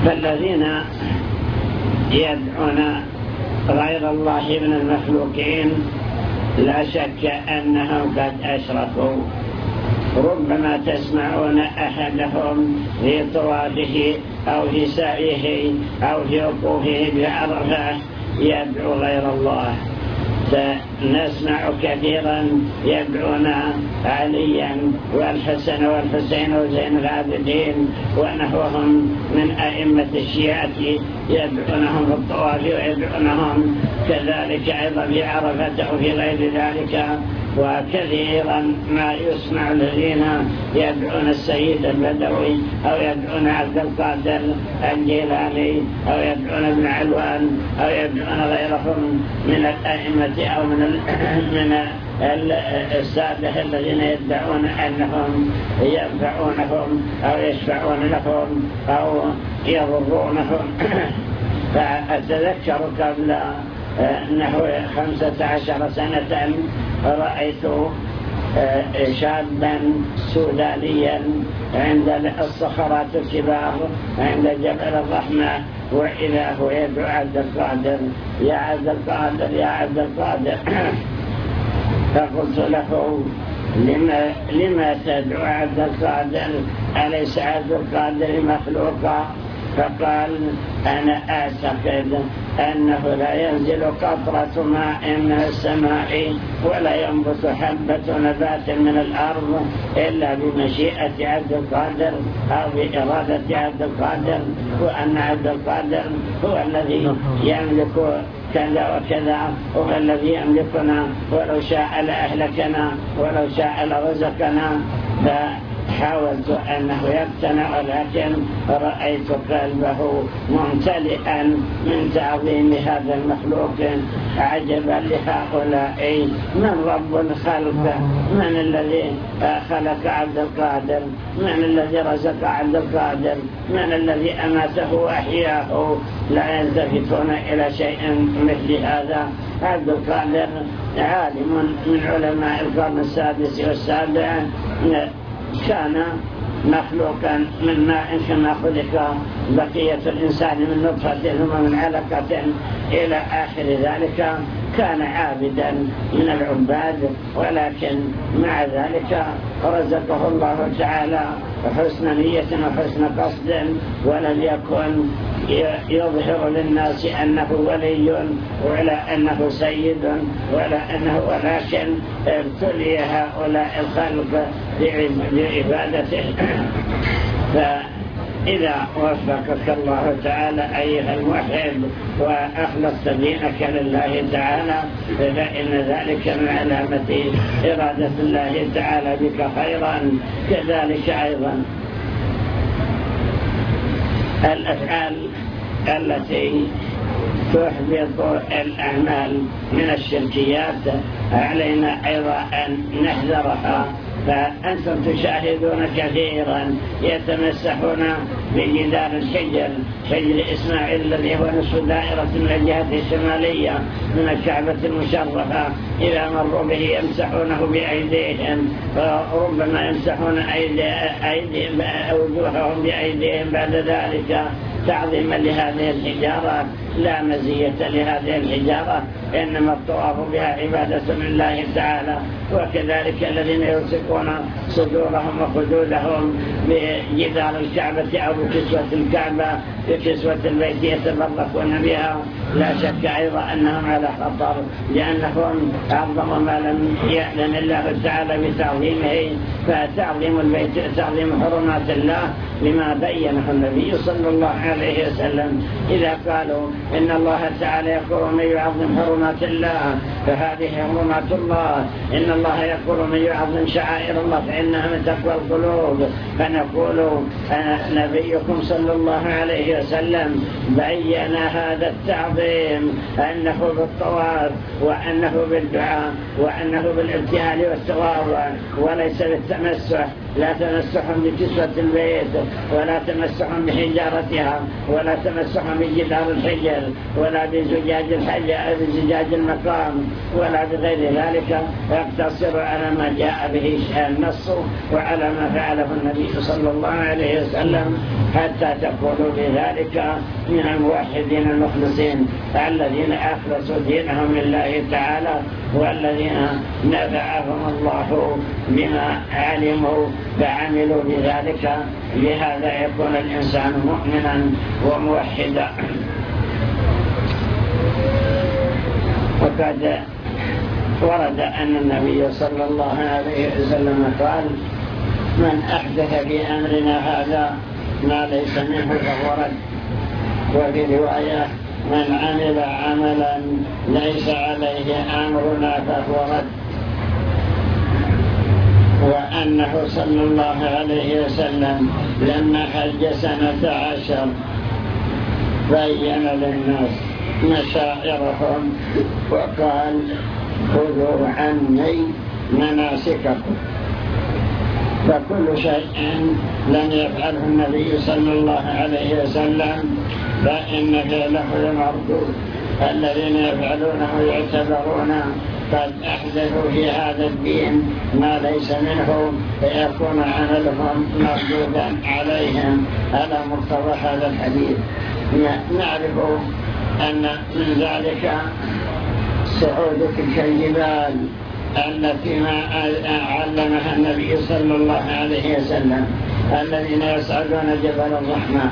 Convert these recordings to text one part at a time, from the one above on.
فالذين يدعون غير الله من المخلوقين لا شك أنهم قد أشركوا. ربما تسمعون أحدهم في طوافه أو في سعيه أو في وقوفه بعرفة يدعو غير الله. فنسمع كثيرا يدعون عليا والحسن والحسين وزين العابدين ونحوهم من أئمة الشيعة، يدعونهم في الطواف ويدعونهم كذلك أيضا في عرفة وفي غير ذلك. وكثيرا ما يسمع الذين يدعون السيد البدوي أو يدعون عبد القادر الجيلاني أو يدعون ابن علوان أو يدعون غيرهم من الأئمة أو من السادة الذين يدعون أنهم ينفعونهم أو يشفعون لهم أو يضرونهم. فأتذكر قبل نحو 15 سنة رأيت شابا سودانيا عند الصخرات الكبار عند جبل الرحمة، وإذا هو يدعو عبد القادر يا عبد القادر يا عبد القادر. فقلت له لما تدعو عبد القادر؟ أليس عبد القادر مخلوقا؟ فقال أنا أعتقد أنه لا ينزل قطرة ماء من السماء ولا ينبت حبة نبات من الأرض إلا بمشيئة عبد القادر أو بإرادة عبد القادر، وأن عبد القادر هو الذي يملك كذا وكذا، هو الذي يملكنا، ولو شاء لأهلكنا ولو شاء لرزقنا. حاولت أنه يقتنع، ولكن رأيت قلبه ممتلئا من تعظيم هذا المخلوق. عجبا لهؤلاء، من رب الخلق؟ من الذي خلق عبد القادر؟ من الذي رزق عبد القادر؟ من الذي أماته وأحياه؟ لا يلتفتون إلى شيء مثل هذا. عبد القادر عالم من علماء القرن السادس والسابع، كان مخلوقا من ماء كما خلق بقية الإنسان من نطفة ثم من علقة إلى آخر ذلك. كان عابدا من العباد، ولكن مع ذلك رزقه الله تعالى حسن نية وحسن قصد، ولم يكن يظهر للناس أنه ولي ولا أنه سيد ولا أنه، ولكن ابتلي هؤلاء الخلق بعبادته. فإذا وفقك الله تعالى أيها الموحد وأخلصت دينك لله تعالى، فإن ذلك من علامة إرادة الله تعالى بك خيرا. كذلك أيضا الأفعال التي تحبط الأعمال من الشركيات علينا أيضا أن نحذرها. فأنتم تشاهدون كثيرا يتمسحون بجدار الحجر، حجر إسماعيل الذي هو نصف دائرة من الجهة الشمالية من الكعبة المشرفة، إذا مروا به يمسحونه بأيديهم، وربما يمسحون أيديهم وجوههم بأيديهم بعد ذلك تعظيما لهذه الحجارة. لا مزية لهذه الحجارة، إنما الطواف بها عبادة لله تعالى. وكذلك الذين يلصقون صدورهم وخدودهم بجدار الكعبة أو بكسوة الكعبة بكسوة البيت يتبركون بها، لا شك أيضا أنهم على خطر، لأنهم أعظم ما لم يأذن الله تعالى بتعظيمه. فتعظيم البيت تعظيم حرمات الله لما بينه النبي صلى الله عليه وسلم. إذا قالوا إن الله تعالى يقول من يعظم حرمات الله فهذه حرمات الله، إن الله يقول من يعظم شعائر الله فإنها من تقوى القلوب، فنقول نبيكم صلى الله عليه وسلم بين هذا التعظيم أنه بالطواف وأنه بالدعاء وأنه بالابتهال والتواضع وليس بالتمسح. لا تمسحهم بكسوة البيت، ولا تمسحهم بحجارتها، ولا تمسحهم بجدار الحجر، ولا بزجاج المقام، ولا بغير ذلك. يقتصر على ما جاء به النص وعلى ما فعله النبي صلى الله عليه وسلم، حتى تكونوا بذلك من الموحدين المخلصين الذين أخلصوا دينهم لله تعالى، والذين نفعهم الله بما علموا فعملوا بذلك. لهذا يكون الإنسان مؤمنا وموحدا. وقد ورد أن النبي صلى الله عليه وسلم قال: من أحدث في أمرنا هذا ما ليس منه فهو رد. وفي رواية: من عمل عملا ليس عليه أمرنا فهو رد. وأنه صلى الله عليه وسلم لما حج 12 بين للناس مشاعرهم وقال: خذوا عني مناسككم. فكل شيء لم يفعله النبي صلى الله عليه وسلم فإن فعله مردود. الذين يفعلونه يعتبرون قد أحدثوا في هذا الدين ما ليس منه، فيكون عملهم مردودا عليهم على مقتضى هذا الحديث. نعرف أن من ذلك صعود تلك الجبال التي ما علمها النبي صلى الله عليه وسلم. الذين يصعدون جبل الرحمة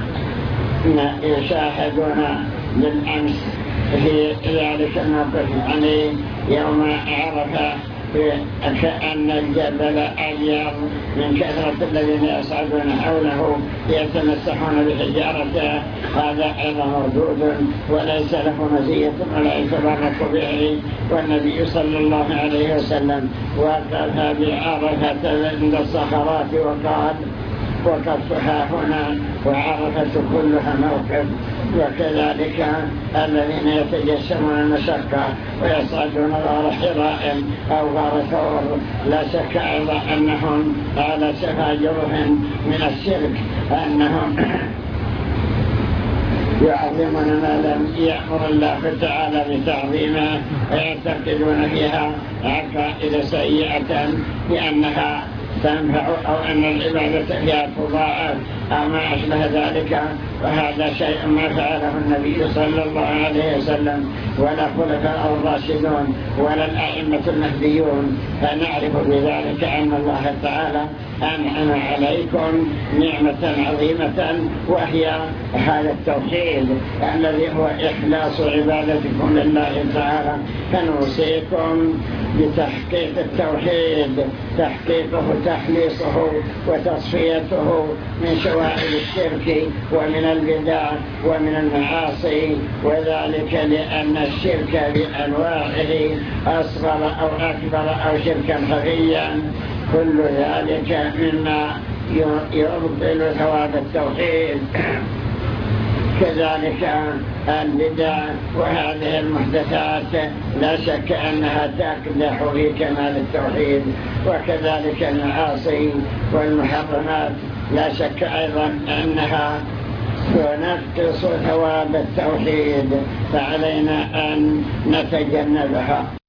يشاهدون بالأمس في ذلك الموقف يوم عرفة كأن الجبل أبيض من كثرة الذين يصعدون حوله يتمسحون بحجارته. هذا أيضا مردود وليس له مزية ولا يتبرك به. والنبي صلى الله عليه وسلم وقف بعرفة عند الصخرات وقال: وقفتها هنا وعرفة كلها موقف. وكذلك الذين يتجسمون المشقة ويصعدون غار حراء أو غار ثور لا شك أيضا أنهم على شفا جرف من الشرك، أنهم يعظمون ما لم يأمر الله تعالى بتعظيمه، ويعتقدون فيها عقائد سيئة لأنها تنفع أو أن العبادة فيها تضاعف أو ما أشبه ذلك. وهذا شيء ما فعله النبي صلى الله عليه وسلم ولا خلفاء الراشدون ولا الأئمة المهديون. فنعرف بذلك أن الله تعالى أنعم عليكم نعمة عظيمة، وهي هذا التوحيد الذي هو إخلاص عبادتكم لله تعالى. فنوصيكم بتحقيق التوحيد، تحقيقه تخليصه وتصفيته من شوائب الشرك ومن البدع ومن المعاصي. وذلك لأن الشرك بأنواعه أصغر أو أكبر أو شركا خفيا، كل ذلك مما يبطل ثواب التوحيد. كذلك البدع وهذه المحدثات لا شك أنها تقدح في كمال التوحيد. وكذلك المعاصي والمحرمات لا شك أيضا أنها تنقص ثواب التوحيد، فعلينا أن نتجنبها.